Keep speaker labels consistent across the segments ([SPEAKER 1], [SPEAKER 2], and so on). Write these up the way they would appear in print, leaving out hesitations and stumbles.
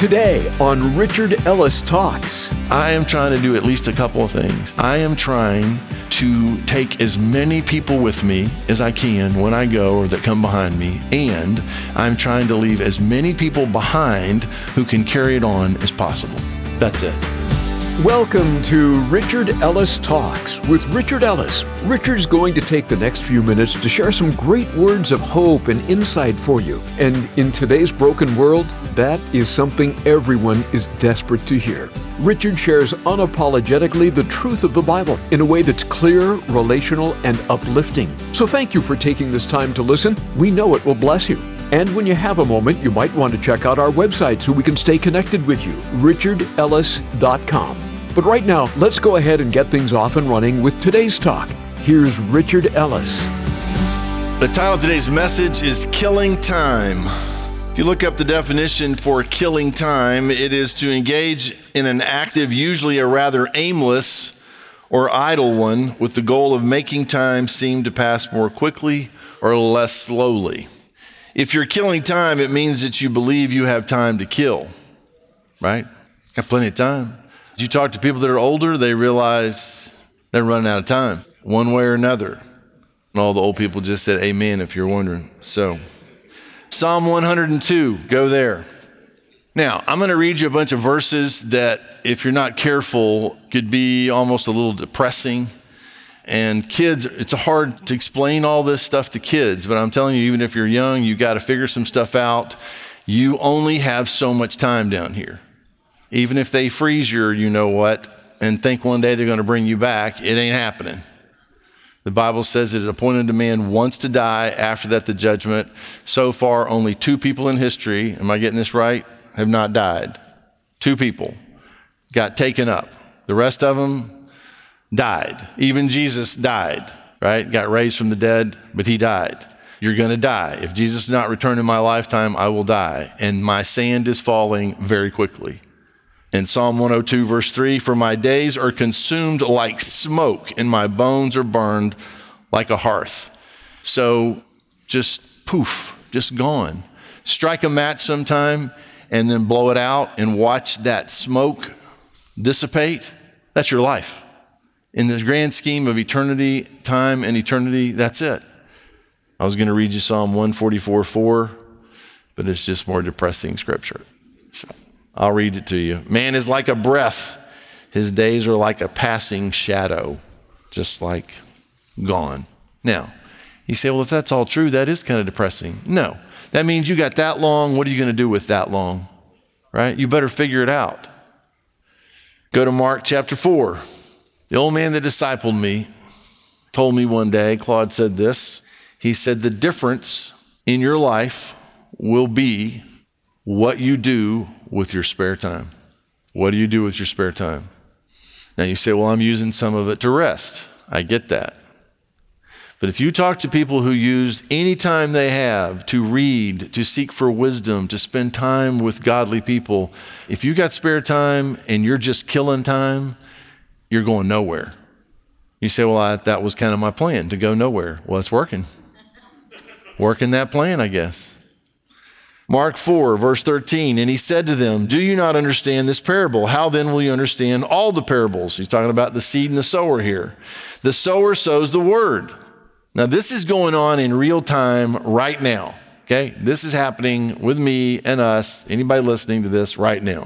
[SPEAKER 1] Today on Richard Ellis Talks.
[SPEAKER 2] I am trying to do at least a couple of things. I am trying to take as many people with me as I can when I go or that come behind me, and I'm trying to leave as many people behind who can carry it on as possible. That's it.
[SPEAKER 1] Welcome to Richard Ellis Talks with Richard Ellis. Richard's going to take the next few minutes to share some great words of hope and insight for you. And in today's broken world, that is something everyone is desperate to hear. Richard shares unapologetically the truth of the Bible in a way that's clear, relational, and uplifting. So thank you for taking this time to listen. We know it will bless you. And when you have a moment, you might want to check out our website so we can stay connected with you, richardellis.com. But right now, let's go ahead and get things off and running with today's talk. Here's Richard Ellis.
[SPEAKER 2] The title of today's message is Killing Time. If you look up the definition for killing time, it is to engage in an active, usually a rather aimless or idle one, with the goal of making time seem to pass more quickly or less slowly. If you're killing time, it means that you believe you have time to kill, right? Got plenty of time. You talk to people that are older, they realize they're running out of time, one way or another. And all the old people just said amen, if you're wondering. So, Psalm 102, go there. Now, I'm going to read you a bunch of verses that, if you're not careful, could be almost a little depressing. And kids, it's hard to explain all this stuff to kids, but I'm telling you, even if you're young, you got to figure some stuff out. You only have so much time down here. Even if they freeze your you-know-what and think one day they're going to bring you back, it ain't happening. The Bible says it is appointed to man once to die, after that the judgment. So far, only 2 people in history, am I getting this right, have not died. 2 people got taken up. The rest of them died. Even Jesus died, right? Got raised from the dead, but he died. You're going to die. If Jesus does not return in my lifetime, I will die. And my sand is falling very quickly. In Psalm 102, verse 3, for my days are consumed like smoke, and my bones are burned like a hearth. So just poof, just gone. Strike a match sometime and then blow it out and watch that smoke dissipate. That's your life. In the grand scheme of eternity, time and eternity, that's it. I was going to read you Psalm 144:4, but it's just more depressing scripture. So I'll read it to you. Man is like a breath. His days are like a passing shadow, just like gone. Now, you say, well, if that's all true, that is kind of depressing. No, that means you got that long. What are you going to do with that long, right? You better figure it out. Go to Mark chapter 4. The old man that discipled me told me one day, Claude said this, he said, the difference in your life will be what you do with your spare time. What do you do with your spare time? Now you say, well, I'm using some of it to rest. I get that. But if you talk to people who use any time they have to read, to seek for wisdom, to spend time with godly people, if you got spare time and you're just killing time, you're going nowhere. You say, well, that was kind of my plan, to go nowhere. Well, it's working. Working that plan, I guess. Mark 4, verse 13, and he said to them, do you not understand this parable? How then will you understand all the parables? He's talking about the seed and the sower here. The sower sows the word. Now, this is going on in real time right now, okay? This is happening with me and us, anybody listening to this right now.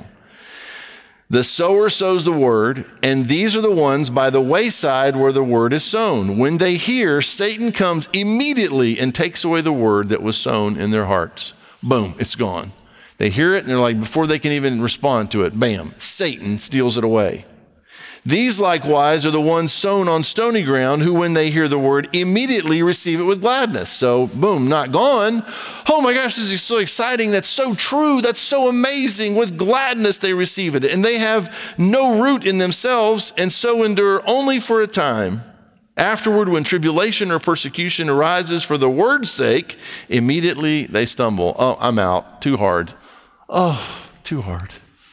[SPEAKER 2] The sower sows the word, and these are the ones by the wayside where the word is sown. When they hear, Satan comes immediately and takes away the word that was sown in their hearts. Boom, it's gone. They hear it and they're like, before they can even respond to it, bam, Satan steals it away. These likewise are the ones sown on stony ground who, when they hear the word, immediately receive it with gladness. So boom, not gone. Oh my gosh, this is so exciting. That's so true. That's so amazing. With gladness they receive it. And they have no root in themselves and so endure only for a time. Afterward, when tribulation or persecution arises for the word's sake, immediately they stumble. Oh, I'm out. Too hard. Oh, too hard.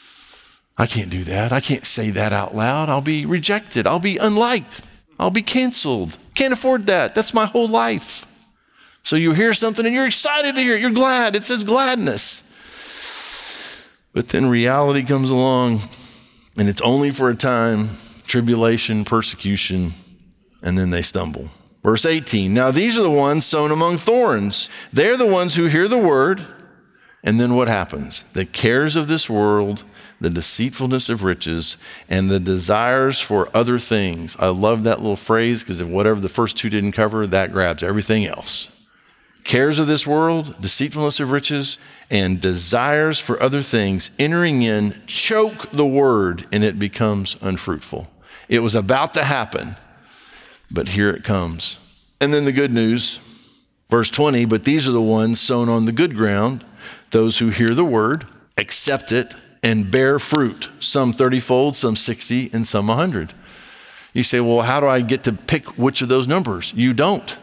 [SPEAKER 2] I can't do that. I can't say that out loud. I'll be rejected. I'll be unliked. I'll be canceled. Can't afford that. That's my whole life. So you hear something and you're excited to hear it. You're glad. It says gladness. But then reality comes along, and it's only for a time, tribulation, persecution, and then they stumble. Verse 18, now these are the ones sown among thorns. They're the ones who hear the word, and then what happens? The cares of this world, the deceitfulness of riches, and the desires for other things. I love that little phrase because if whatever the first two didn't cover, that grabs everything else. Cares of this world, deceitfulness of riches, and desires for other things, entering in, choke the word, and it becomes unfruitful. It was about to happen, but here it comes. And then the good news, verse 20, but these are the ones sown on the good ground, those who hear the word, accept it, and bear fruit, some 30-fold, some 60, and some 100. You say, well, how do I get to pick which of those numbers? You don't.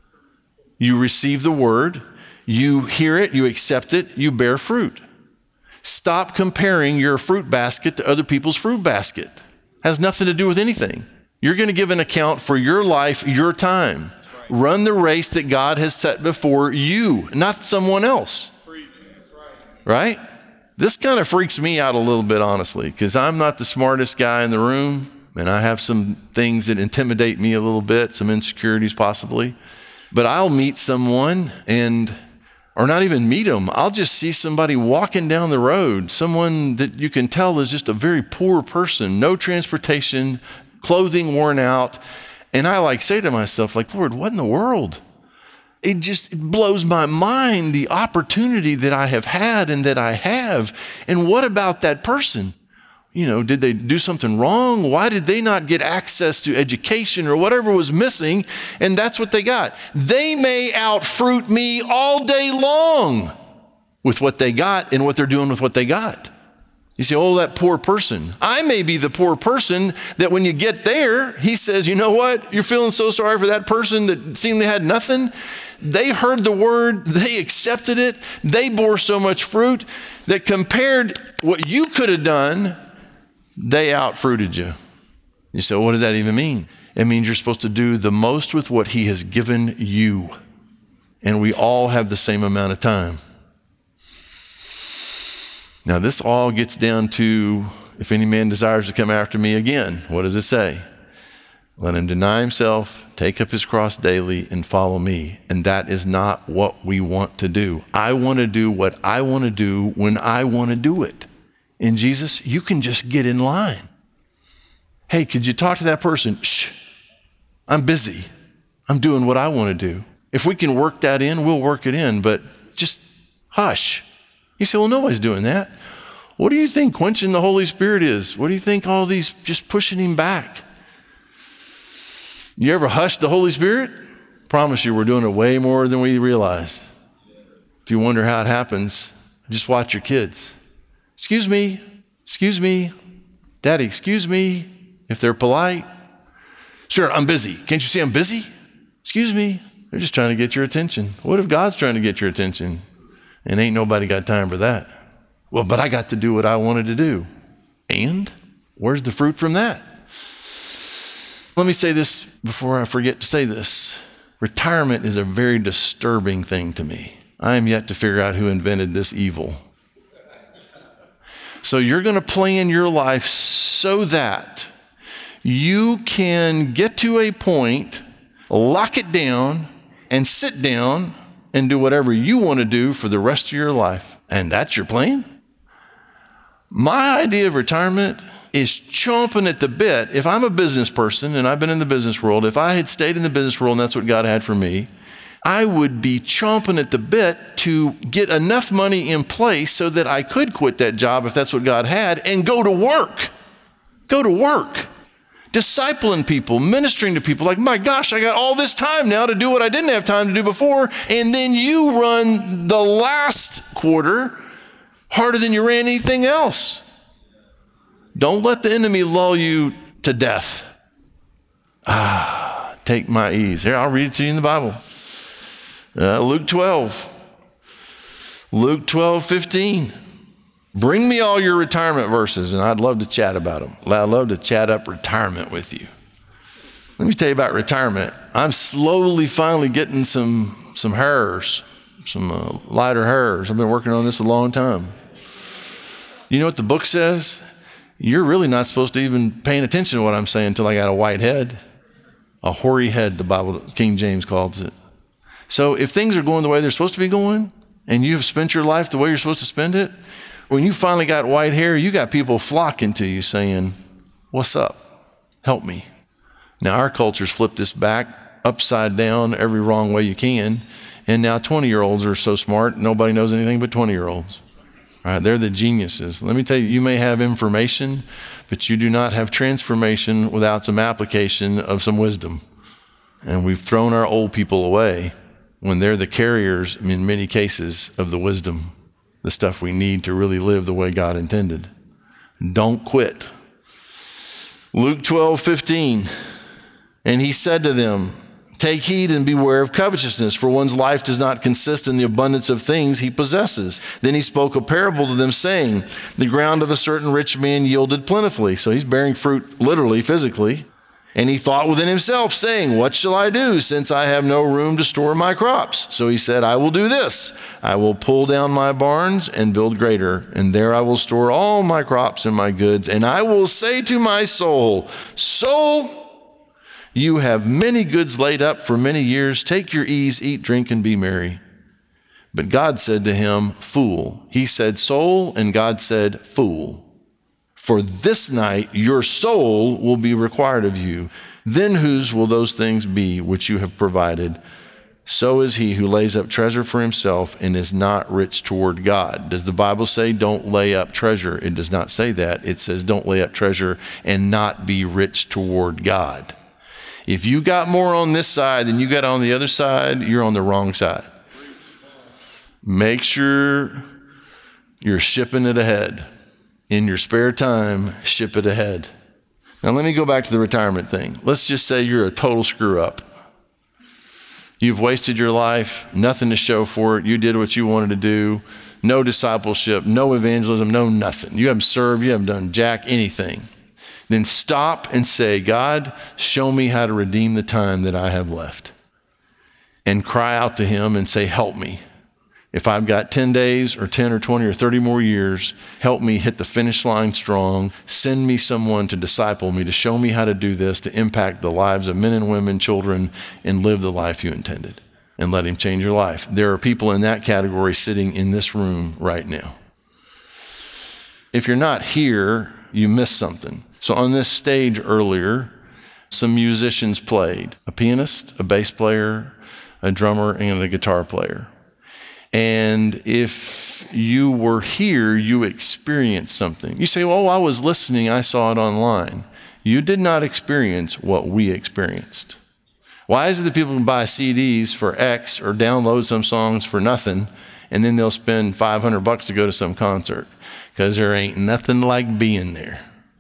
[SPEAKER 2] You receive the word, you hear it, you accept it, you bear fruit. Stop comparing your fruit basket to other people's fruit basket. Has nothing to do with anything. You're going to give an account for your life, your time. Run the race that God has set before you, not someone else. Right? This kind of freaks me out a little bit, honestly, because I'm not the smartest guy in the room, and I have some things that intimidate me a little bit, some insecurities possibly. But I'll meet someone or not even meet them. I'll just see somebody walking down the road, someone that you can tell is just a very poor person, no transportation, clothing worn out. And I say to myself, Lord, what in the world? It blows my mind, the opportunity that I have had and that I have. And what about that person? Did they do something wrong? Why did they not get access to education or whatever was missing? And that's what they got. They may outfruit me all day long with what they got and what they're doing with what they got. You say, oh, that poor person. I may be the poor person that when you get there, he says, you know what? You're feeling so sorry for that person that seemingly had nothing. They heard the word, they accepted it, they bore so much fruit that compared what you could have done, they outfruited you. You say, well, what does that even mean? It means you're supposed to do the most with what he has given you. And we all have the same amount of time. Now, this all gets down to, if any man desires to come after me again, what does it say? Let him deny himself, take up his cross daily, and follow me. And that is not what we want to do. I want to do what I want to do when I want to do it. In Jesus, you can just get in line. Hey, could you talk to that person? Shh, I'm busy. I'm doing what I want to do. If we can work that in, we'll work it in, but just hush. You say, well, nobody's doing that. What do you think quenching the Holy Spirit is? What do you think all these just pushing him back? You ever hush the Holy Spirit? Promise you, we're doing it way more than we realize. If you wonder how it happens, just watch your kids. Excuse me, Daddy, excuse me, if they're polite. Sure, I'm busy. Can't you see I'm busy? Excuse me. They're just trying to get your attention. What if God's trying to get your attention? And ain't nobody got time for that. Well, but I got to do what I wanted to do. And where's the fruit from that? Let me say this before I forget to say this. Retirement is a very disturbing thing to me. I am yet to figure out who invented this evil. So you're going to plan your life so that you can get to a point, lock it down, and sit down and do whatever you want to do for the rest of your life. And that's your plan? My idea of retirement is chomping at the bit. If I'm a business person and I've been in the business world, if I had stayed in the business world and that's what God had for me, I would be chomping at the bit to get enough money in place so that I could quit that job if that's what God had and go to work. Go to work. Discipling people, ministering to people. My gosh, I got all this time now to do what I didn't have time to do before. And then you run the last quarter harder than you ran anything else. Don't let the enemy lull you to death. Take my ease. Here, I'll read it to you in the Bible. Luke 12:15. Bring me all your retirement verses, and I'd love to chat about them. I'd love to chat up retirement with you. Let me tell you about retirement. I'm slowly finally getting some hairs, some lighter hairs. I've been working on this a long time. You know what the book says? You're really not supposed to even paying attention to what I'm saying until I got a white head. A hoary head, the Bible, King James calls it. So if things are going the way they're supposed to be going, and you have spent your life the way you're supposed to spend it, when you finally got white hair, you got people flocking to you saying, what's up? Help me. Now our culture's flipped this back upside down every wrong way you can. And now 20-year-olds are so smart, nobody knows anything but 20-year-olds. Right, they're the geniuses. Let me tell you, you may have information, but you do not have transformation without some application of some wisdom. And we've thrown our old people away when they're the carriers, in many cases, of the wisdom, the stuff we need to really live the way God intended. Don't quit. Luke 12:15, and he said to them, take heed and beware of covetousness, for one's life does not consist in the abundance of things he possesses. Then he spoke a parable to them, saying, the ground of a certain rich man yielded plentifully. So he's bearing fruit literally, physically. And he thought within himself, saying, what shall I do, since I have no room to store my crops? So he said, I will do this. I will pull down my barns and build greater, and there I will store all my crops and my goods. And I will say to my soul, soul, you have many goods laid up for many years. Take your ease, eat, drink, and be merry. But God said to him, fool. He said soul, and God said fool. For this night your soul will be required of you. Then whose will those things be which you have provided? So is he who lays up treasure for himself and is not rich toward God. Does the Bible say don't lay up treasure? It does not say that. It says don't lay up treasure and not be rich toward God. If you got more on this side than you got on the other side, you're on the wrong side. Make sure you're shipping it ahead. In your spare time, ship it ahead. Now let me go back to the retirement thing. Let's just say you're a total screw up. You've wasted your life, nothing to show for it. You did what you wanted to do. No discipleship, no evangelism, no nothing. You haven't served, you haven't done jack anything. Then stop and say, God, show me how to redeem the time that I have left. And cry out to him and say, help me. If I've got 10 days or 10 or 20 or 30 more years, help me hit the finish line strong. Send me someone to disciple me, to show me how to do this, to impact the lives of men and women, children, and live the life you intended. And let him change your life. There are people in that category sitting in this room right now. If you're not here, you missed something. So on this stage earlier, some musicians played, a pianist, a bass player, a drummer, and a guitar player. And if you were here, you experienced something. You say, well, I was listening, I saw it online. You did not experience what we experienced. Why is it that people can buy CDs for X or download some songs for nothing, and then they'll spend $500 to go to some concert? Because there ain't nothing like being there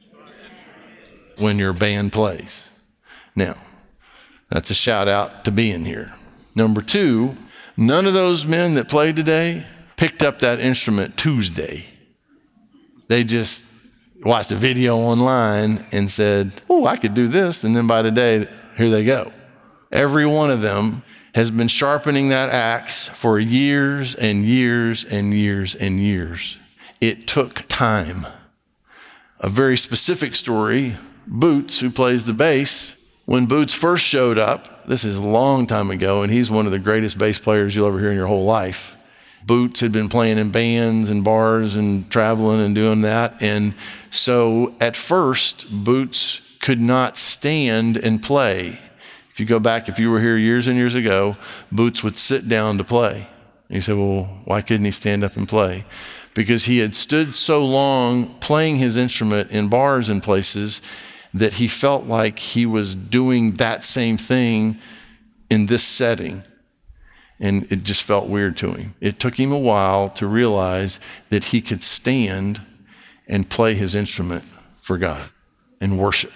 [SPEAKER 2] when your band plays. Now, that's a shout out to being here. Number two, none of those men that played today picked up that instrument Tuesday. They just watched a video online and said, oh, I could do this. And then by today, here they go. Every one of them has been sharpening that axe for years and years and years and years. It took time. A very specific story, Boots, who plays the bass, when Boots first showed up, this is a long time ago, and he's one of the greatest bass players you'll ever hear in your whole life. Boots had been playing in bands and bars and traveling and doing that. And so at first, Boots could not stand and play. If you go back, if you were here years and years ago, Boots would sit down to play. And you say, well, why couldn't he stand up and play? Because he had stood so long playing his instrument in bars and places that he felt like he was doing that same thing in this setting. And it just felt weird to him. It took him a while to realize that he could stand and play his instrument for God and worship.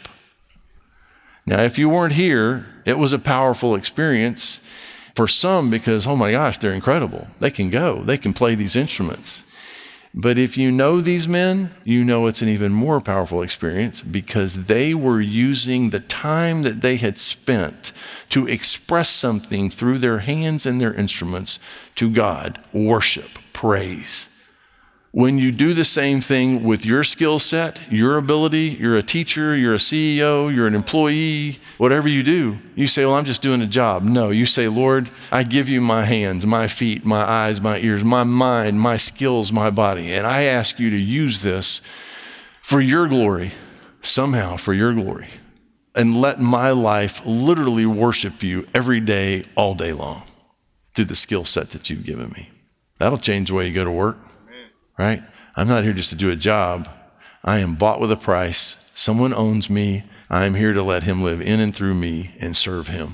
[SPEAKER 2] Now, if you weren't here, it was a powerful experience for some because, oh my gosh, they're incredible. They can go, they can play these instruments. But if you know these men, you know it's an even more powerful experience because they were using the time that they had spent to express something through their hands and their instruments to God, worship, praise. When you do the same thing with your skill set, your ability, you're a teacher, you're a CEO, you're an employee, whatever you do, you say, well, I'm just doing a job. No, you say, Lord, I give you my hands, my feet, my eyes, my ears, my mind, my skills, my body. And I ask you to use this for your glory, somehow for your glory. And let my life literally worship you every day, all day long, through the skill set that you've given me. That'll change the way you go to work. Right? I'm not here just to do a job. I am bought with a price. Someone owns me. I am here to let him live in and through me and serve him.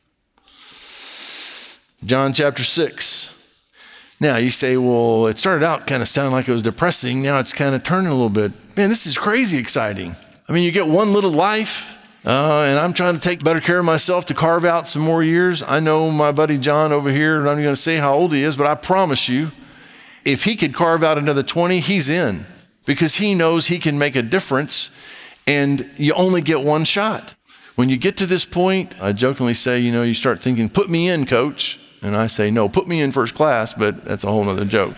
[SPEAKER 2] John chapter 6. Now you say, well, it started out kind of sounding like it was depressing. Now it's kind of turning a little bit. Man, this is crazy exciting. I mean, you get one little life, and I'm trying to take better care of myself to carve out some more years. I know my buddy John over here, and I'm going to say how old he is, but I promise you, if he could carve out another 20, he's in, because he knows he can make a difference, and you only get one shot. When you get to this point, I jokingly say, you start thinking, put me in, coach. And I say, no, put me in first class, but that's a whole nother joke.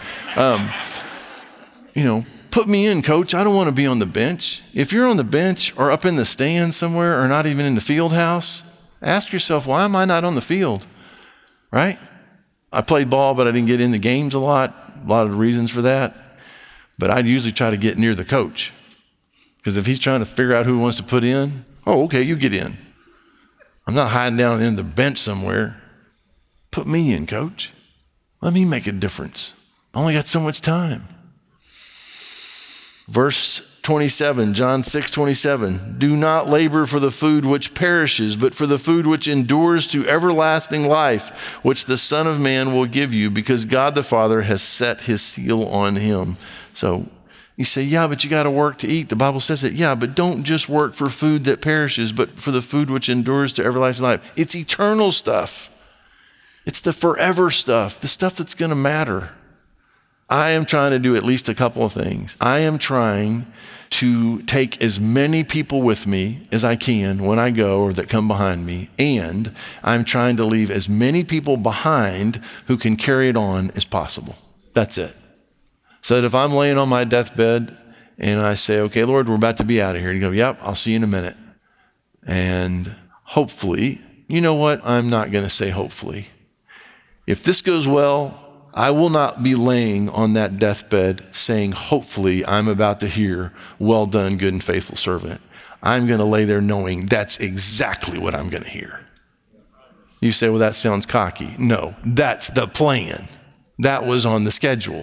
[SPEAKER 2] Put me in, coach. I don't want to be on the bench. If you're on the bench or up in the stands somewhere or not even in the field house, ask yourself, why am I not on the field, right? I played ball, but I didn't get in the games a lot. A lot of the reasons for that. But I'd usually try to get near the coach. Because if he's trying to figure out who he wants to put in, oh, okay, you get in. I'm not hiding down in the bench somewhere. Put me in, coach. Let me make a difference. I only got so much time. Verse 27, John 6:27. Do not labor for the food which perishes, but for the food which endures to everlasting life, which the Son of Man will give you, because God the Father has set his seal on him. So you say, yeah, but you got to work to eat. The Bible says it. Yeah, but don't just work for food that perishes, but for the food which endures to everlasting life. It's eternal stuff. It's the forever stuff, the stuff that's going to matter. I am trying to do at least a couple of things. I am trying to take as many people with me as I can when I go or that come behind me, and I'm trying to leave as many people behind who can carry it on as possible. That's it. So that if I'm laying on my deathbed and I say, okay, Lord, we're about to be out of here, you go, yep, I'll see you in a minute. And hopefully, you know what? I'm not going to say hopefully. If this goes well, I will not be laying on that deathbed saying, hopefully I'm about to hear, well done, good and faithful servant. I'm going to lay there knowing that's exactly what I'm going to hear. You say, well, that sounds cocky. No, that's the plan. That was on the schedule.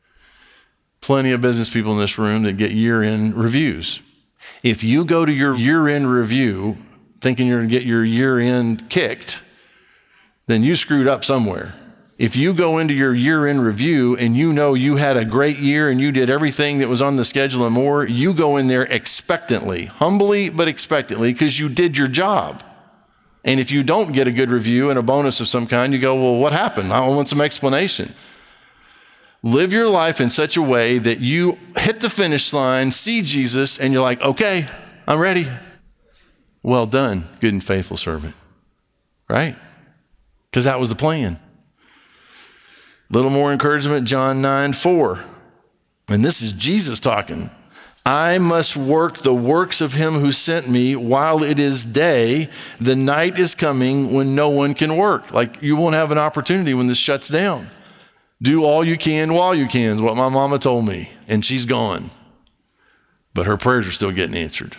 [SPEAKER 2] Plenty of business people in this room that get year-end reviews. If you go to your year-end review thinking you're going to get your year-end kicked, then you screwed up somewhere. If you go into your year-end review and you know you had a great year and you did everything that was on the schedule and more, you go in there expectantly, humbly but expectantly, because you did your job. And if you don't get a good review and a bonus of some kind, you go, well, what happened? I want some explanation. Live your life in such a way that you hit the finish line, see Jesus, and you're like, okay, I'm ready. Well done, good and faithful servant. Right? Because that was the plan. Little more encouragement, John 9:4. And this is Jesus talking. I must work the works of him who sent me while it is day. The night is coming when no one can work. Like, you won't have an opportunity when this shuts down. Do all you can while you can is what my mama told me. And she's gone. But her prayers are still getting answered.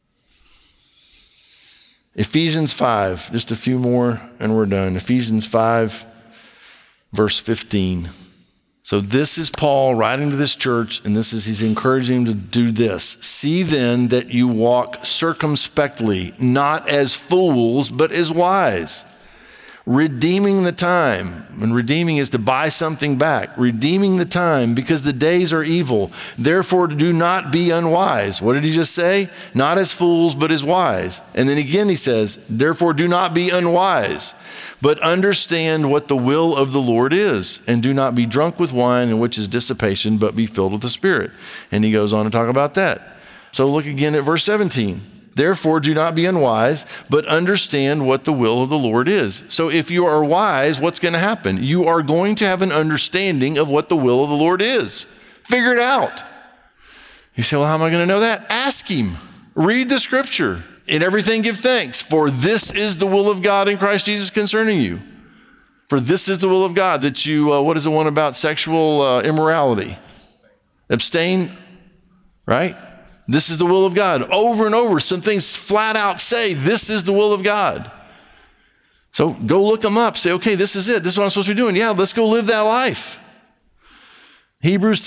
[SPEAKER 2] Ephesians 5, just a few more and we're done. Ephesians 5, verse 15. So this is Paul writing to this church, and he's encouraging them to do this. See then that you walk circumspectly, not as fools, but as wise, redeeming the time. And redeeming is to buy something back. Redeeming the time, because the days are evil. Therefore do not be unwise. What did he just say? Not as fools, but as wise. And then again he says, therefore do not be unwise, but understand what the will of the Lord is, and do not be drunk with wine, in which is dissipation, but be filled with the Spirit. And he goes on to talk about that. So look again at verse 17. Therefore, do not be unwise, but understand what the will of the Lord is. So if you are wise, what's going to happen? You are going to have an understanding of what the will of the Lord is. Figure it out. You say, well, how am I going to know that? Ask him. Read the scripture. In everything give thanks, for this is the will of God in Christ Jesus concerning you. For this is the will of God, that you, what is the one about sexual immorality? Abstain, right? This is the will of God. Over and over, some things flat out say, this is the will of God. So go look them up. Say, okay, this is it. This is what I'm supposed to be doing. Yeah, let's go live that life. Hebrews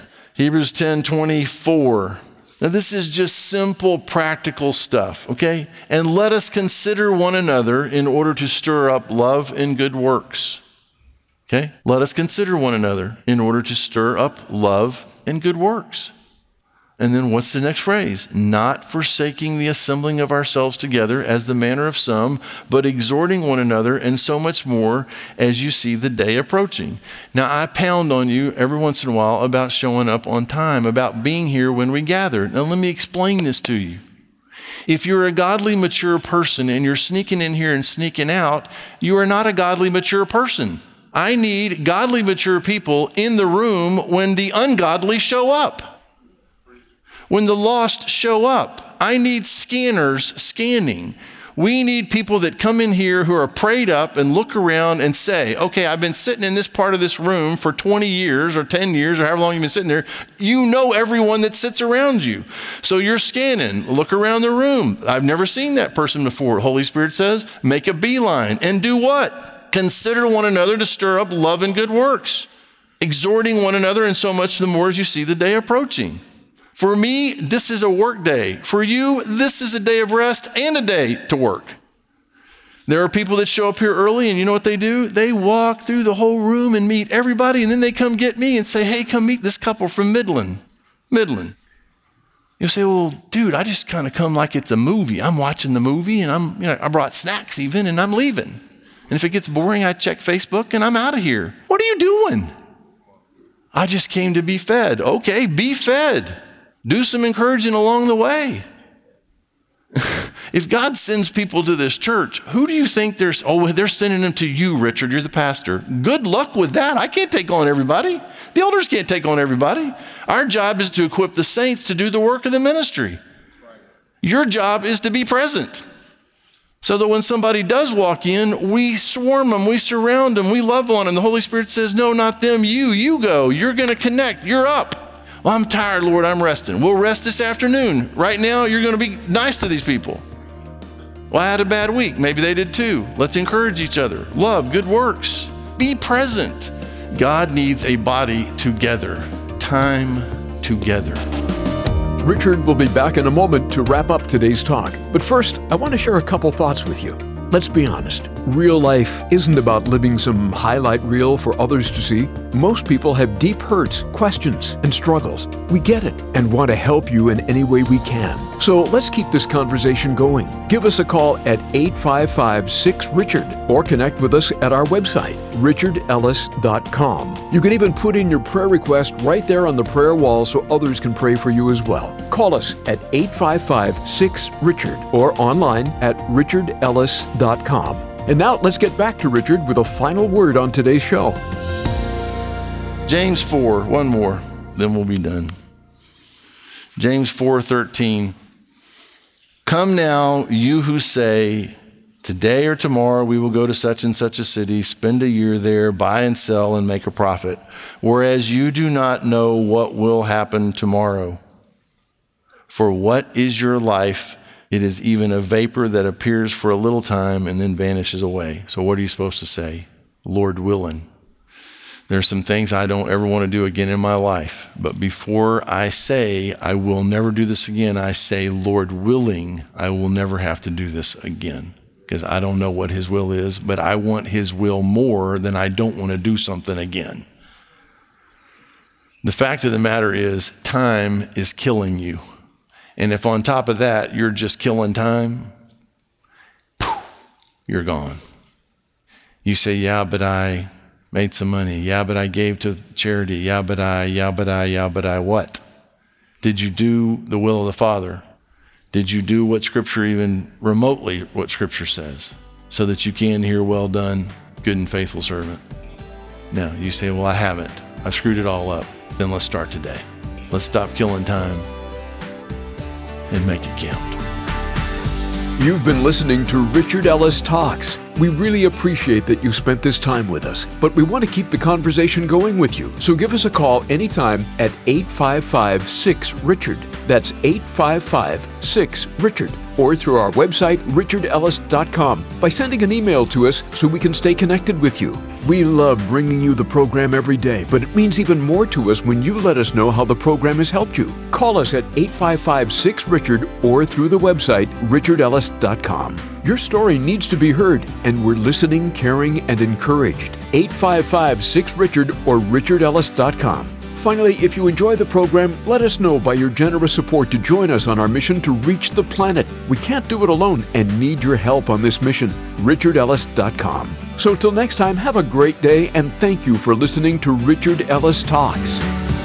[SPEAKER 2] 10:24. Now this is just simple, practical stuff, okay? And let us consider one another in order to stir up love and good works. Okay? Let us consider one another in order to stir up love and good works. And then what's the next phrase? Not forsaking the assembling of ourselves together as the manner of some, but exhorting one another, and so much more as you see the day approaching. Now, I pound on you every once in a while about showing up on time, about being here when we gather. Now, let me explain this to you. If you're a godly, mature person and you're sneaking in here and sneaking out, you are not a godly, mature person. I need godly, mature people in the room when the ungodly show up. When the lost show up, I need scanners scanning. We need people that come in here who are prayed up and look around and say, okay, I've been sitting in this part of this room for 20 years or 10 years or however long you've been sitting there. You know everyone that sits around you. So you're scanning, look around the room. I've never seen that person before. Holy Spirit says, make a beeline and do what? Consider one another to stir up love and good works, exhorting one another, and so much the more as you see the day approaching. For me, this is a work day. For you, this is a day of rest and a day to work. There are people that show up here early, and you know what they do? They walk through the whole room and meet everybody, and then they come get me and say, hey, come meet this couple from Midland. You'll say, well, dude, I just kind of come like it's a movie. I'm watching the movie, and I brought snacks even, and I'm leaving. And if it gets boring, I check Facebook, and I'm out of here. What are you doing? I just came to be fed. Okay, be fed. Do some encouraging along the way. If God sends people to this church, who do you think they're sending them to you, Richard, you're the pastor. Good luck with that. I can't take on everybody. The elders can't take on everybody. Our job is to equip the saints to do the work of the ministry. Your job is to be present. So that when somebody does walk in, we swarm them, we surround them, we love on them. The Holy Spirit says, no, not them, you go. You're going to connect. You're up. Well, I'm tired, Lord, I'm resting. We'll rest this afternoon. Right now, you're going to be nice to these people. Well, I had a bad week. Maybe they did too. Let's encourage each other. Love, good works. Be present. God needs a body together. Time together.
[SPEAKER 1] Richard will be back in a moment to wrap up today's talk. But first, I want to share a couple thoughts with you. Let's be honest. Real life isn't about living some highlight reel for others to see. Most people have deep hurts, questions, and struggles. We get it and want to help you in any way we can. So let's keep this conversation going. Give us a call at 855-6-RICHARD or connect with us at our website, richardellis.com. You can even put in your prayer request right there on the prayer wall so others can pray for you as well. Call us at 855-6-RICHARD or online at richardellis.com. And now let's get back to Richard with a final word on today's show.
[SPEAKER 2] James 4, one more, then we'll be done. James 4:13. Come now, you who say, today or tomorrow we will go to such and such a city, spend a year there, buy and sell and make a profit, whereas you do not know what will happen tomorrow. For what is your life? It is even a vapor that appears for a little time and then vanishes away. So what are you supposed to say? Lord willing. There's some things I don't ever want to do again in my life. But before I say, I will never do this again, I say, Lord willing, I will never have to do this again. Because I don't know what his will is, but I want his will more than I don't want to do something again. The fact of the matter is, time is killing you. And if on top of that, you're just killing time, you're gone. You say, yeah, but I made some money. Yeah, but I gave to charity. Yeah, but I what? Did you do the will of the Father? Did you do what Scripture, even remotely what Scripture says, so that you can hear, well done, good and faithful servant? No, you say, well, I haven't. I screwed it all up. then let's start today. Let's stop killing time and make it count.
[SPEAKER 1] You've been listening to Richard Ellis Talks. We really appreciate that you spent this time with us, but we want to keep the conversation going with you. So give us a call anytime at 855-6-RICHARD. That's 855-6-RICHARD. Or through our website, richardellis.com, by sending an email to us so we can stay connected with you. We love bringing you the program every day, but it means even more to us when you let us know how the program has helped you. Call us at 855-6-RICHARD or through the website, richardellis.com. Your story needs to be heard, and we're listening, caring, and encouraged. 855-6-RICHARD or richardellis.com. Finally, if you enjoy the program, let us know by your generous support to join us on our mission to reach the planet. We can't do it alone and need your help on this mission. richardellis.com. So till next time, have a great day, and thank you for listening to Richard Ellis Talks.